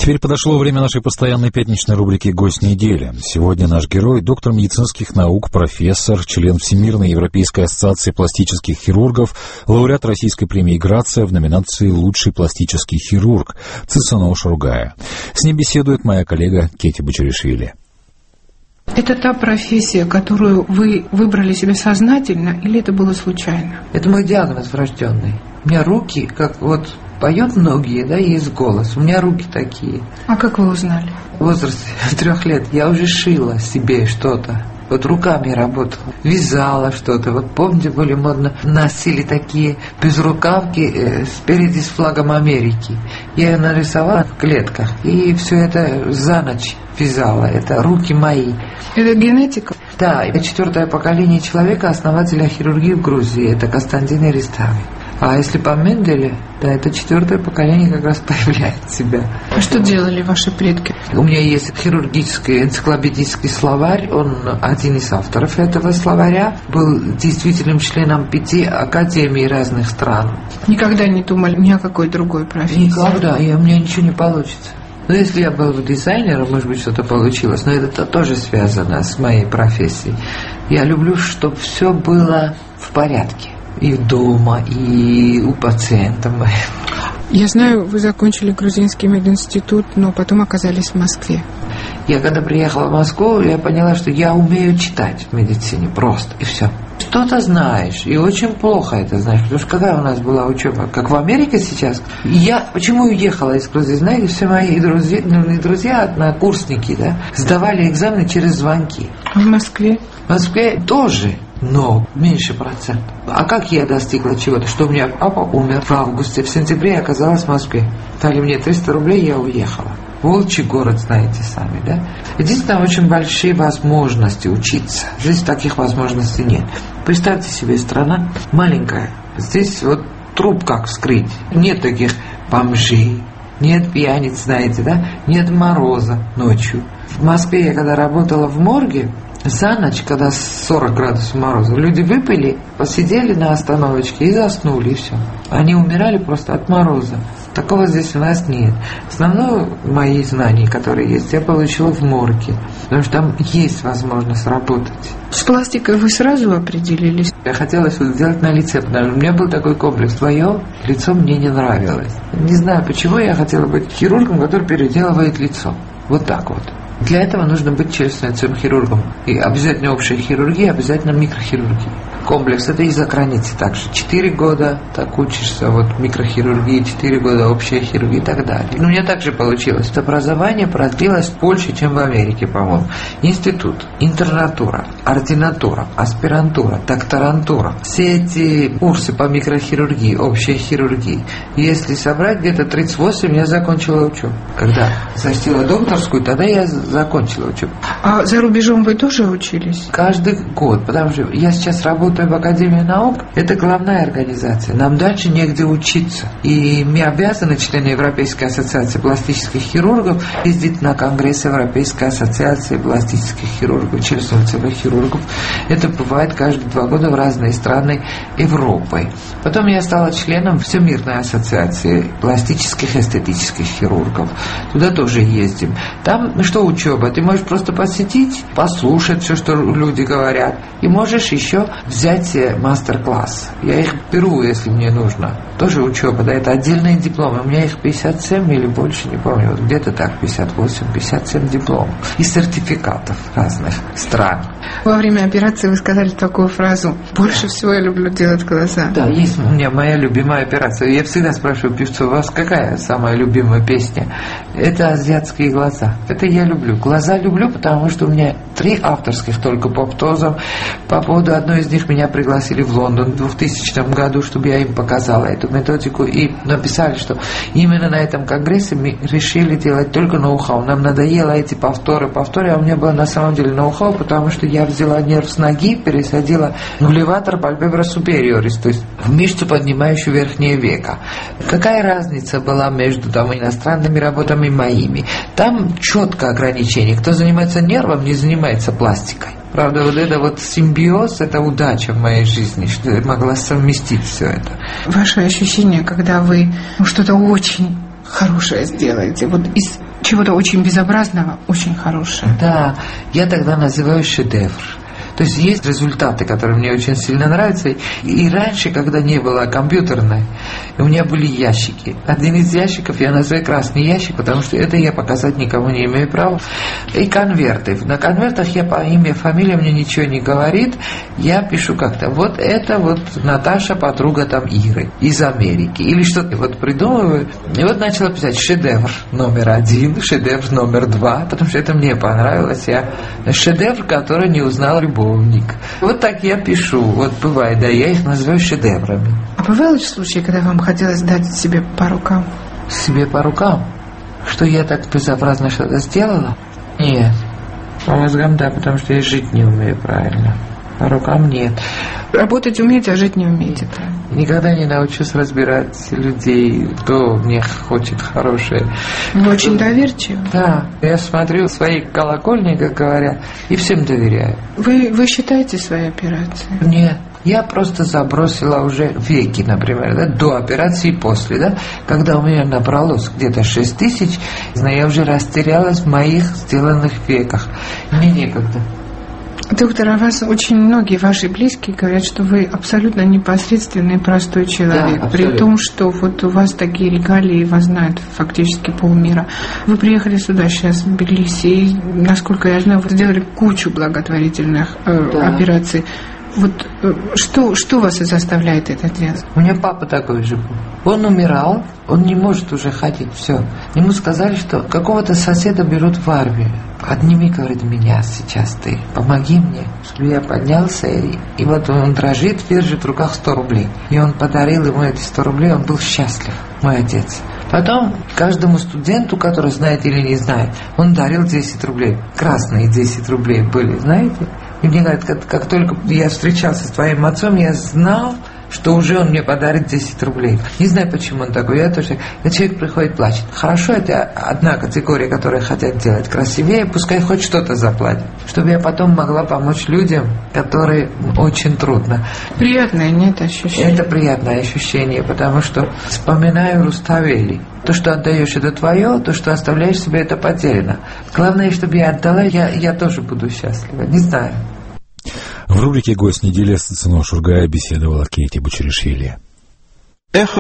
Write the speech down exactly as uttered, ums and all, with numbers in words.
Теперь подошло время нашей постоянной пятничной рубрики «Гость недели». Сегодня наш герой – доктор медицинских наук, профессор, член Всемирной Европейской ассоциации пластических хирургов, лауреат Российской премии «Грация» в номинации «Лучший пластический хирург» Цисано Шургая. С ним беседует моя коллега Кети Бачаришвили. Это та профессия, которую вы выбрали себе сознательно, или это было случайно? Это мой диагноз врожденный. У меня руки, как вот поют многие, да, есть голос. У меня руки такие. А как вы узнали? В возрасте трех лет я уже шила себе что-то. Вот руками работала, вязала что-то. Вот помните, были модно, носили такие безрукавки э, спереди с флагом Америки. Я ее нарисовала в клетках, и все это за ночь вязала. Это руки мои. Это генетика? Да, это четвертое поколение человека, основателя хирургии в Грузии. Это Константин Эристави. А если по Менделе, да, это четвертое поколение как раз появляет себя. А что делали ваши предки? У меня есть хирургический энциклопедический словарь. Он один из авторов этого словаря. Был действительным членом пяти академий разных стран. Никогда не думали ни о какой другой профессии? Никогда, и у меня ничего не получится. Но если я был дизайнером, может быть, что-то получилось. Но это тоже связано с моей профессией. Я люблю, чтобы все было в порядке. И дома, и у пациента. Я знаю, вы закончили Грузинский мединститут, но потом оказались в Москве. Я когда приехала в Москву, я поняла, что я умею читать в медицине просто, и все. Что-то знаешь, и очень плохо это знаешь, потому что какая у нас была учеба, как в Америке сейчас. Я почему уехала из Грузии? Знаете, все мои друзья, ну не друзья, однокурсники, да, сдавали экзамены через звонки. В Москве? В Москве тоже. Но меньше процентов. А как я достигла чего-то? Что у меня папа умер в августе, в сентябре я оказалась в Москве. Дали мне триста рублей, я уехала. Волчий город, знаете сами, да? Единственное, очень большие возможности учиться. Здесь таких возможностей нет. Представьте себе, страна маленькая. Здесь вот труп как вскрыть. Нет таких бомжей, нет пьяниц, знаете, да? Нет мороза ночью. В Москве я когда работала в морге, за ночь, когда сорок градусов мороза, люди выпили, посидели на остановочке и заснули, и все. Они умирали просто от мороза. Такого здесь у нас нет. Основное мои знания, которые есть, я получила в морге, потому что там есть возможность работать. С пластикой вы сразу определились? Я хотела что-то сделать на лице, потому что у меня был такой комплекс. Твое лицо мне не нравилось. Не знаю, почему я хотела быть хирургом, который переделывает лицо. Вот так вот. Для этого нужно быть челюстно-лицевым хирургом. И обязательно общая хирургия, обязательно микрохирургия. Комплекс это и за границей также. Четыре года так учишься, вот микрохирургии, четыре года общая хирургия и так далее. Но у меня также получилось. Образование продлилось больше, чем в Америке, по-моему. Институт, интернатура, ординатура, аспирантура, докторантура. Все эти курсы по микрохирургии, общей хирургии. Если собрать, где-то тридцать восемь я закончила учебу. Когда защитила докторскую, тогда я закончила учебу. А за рубежом вы тоже учились? Каждый год, потому что я сейчас работаю в Академии наук, это главная организация. Нам дальше негде учиться. И мы обязаны, члены Европейской ассоциации пластических хирургов, ездить на конгресс Европейской ассоциации пластических хирургов, челюстно-лицевых хирургов. Это бывает каждые два года в разные страны Европы. Потом я стала членом Всемирной ассоциации пластических и эстетических хирургов. Туда тоже ездим. Там что учеба? Ты можешь просто посетить, послушать все, что люди говорят, и можешь еще взять мастер-класс. Я их беру, если мне нужно. Тоже учеба, да, это отдельные дипломы. У меня их пятьдесят семь или больше, не помню, вот где-то так, пятьдесят восемь пятьдесят семь дипломов. И сертификатов разных стран. Во время операции вы сказали такую фразу: «Больше всего я люблю делать глаза». Да, есть у меня моя любимая операция. Я всегда спрашиваю певцов: у вас какая самая любимая песня? Это «Азиатские глаза». Это я люблю. Глаза люблю, потому что у меня три авторских только по птозам. По поводу одной из них меня пригласили в Лондон в двухтысячном году, чтобы я им показала эту методику. И написали, что именно на этом конгрессе мы решили делать только ноу-хау. Нам надоело эти повторы, повторы. А у меня было на самом деле ноу-хау, потому что я взяла нерв с ноги, пересадила нулеватор пальпебра супериорис, то есть в мышцу, поднимающую верхнее веко. Какая разница была между там иностранными работами и моими? Там четко ограничение. Кто занимается нервом, не занимается пластикой. Правда, вот это вот симбиоз, это удача в моей жизни, что я могла совместить все это. Ваше ощущение, когда вы ну, что-то очень хорошее сделаете. Вот из чего-то очень безобразного очень хорошее. Да, я тогда называю шедевр. То есть есть результаты, которые мне очень сильно нравятся. И раньше, когда не было компьютерной, у меня были ящики. Один из ящиков я называю красный ящик, потому что это я показать никому не имею права. И конверты. На конвертах я по имя, фамилия мне ничего не говорит. Я пишу как-то. Вот это вот Наташа, подруга там Иры из Америки. Или что-то вот придумываю. И вот начала писать шедевр номер один, шедевр номер два, потому что это мне понравилось. Я шедевр, который не узнал любовь. Вот так я пишу. Вот бывает, да, я их называю шедеврами. А бывало случаи, когда вам хотелось дать себе по рукам? Себе по рукам? Что я так безобразно что-то сделала? Нет. По мозгам, да, потому что я жить не умею правильно. По рукам нет. Работать умеете, а жить не умеете. Никогда не научусь разбирать людей, кто мне хочет хорошее. Вы очень доверчивы. Да, я смотрю свои колокольни, как говорят, и всем доверяю. Вы, вы считаете свои операции? Нет. Я просто забросила уже веки, например, да, до операции и после, да, когда у меня набралось где-то шесть тысяч, я уже растерялась в моих сделанных веках. Мне некогда. Доктор, о вас очень многие ваши близкие говорят, что вы абсолютно непосредственный простой человек, да, при том, что вот у вас такие регалии, вас знает фактически полмира. Вы приехали сюда сейчас, в Тбилиси, и, насколько я знаю, вы сделали кучу благотворительных э, да. операций. Вот что, что вас и заставляет это делать? У меня папа такой же был. Он умирал, он не может уже ходить, все. Ему сказали, что какого-то соседа берут в армию. Подними, говорит, меня сейчас ты, помоги мне, чтобы я поднялся. И, и вот он дрожит, держит в руках сто рублей. И он подарил ему эти сто рублей, он был счастлив, мой отец. Потом каждому студенту, который знает или не знает, он дарил десять рублей. Красные десять рублей были, знаете? И мне говорят, как, как только я встречался с твоим отцом, я знал, что уже он мне подарит десять рублей. Не знаю, почему он такой. Я тоже. И человек приходит, плачет. Хорошо, это одна категория, которая хотят делать красивее, пускай хоть что-то заплатит, чтобы я потом могла помочь людям, которые очень трудно. Приятное, нет, ощущение? Это приятное ощущение, потому что вспоминаю Руставели. То, что отдаешь, это твое, то, что оставляешь себе, это потеряно. Главное, чтобы я отдала, я, я тоже буду счастлива. Не знаю. В рубрике «Гость недели» с Цуно Шургая беседовала Кейти Бочеришвили.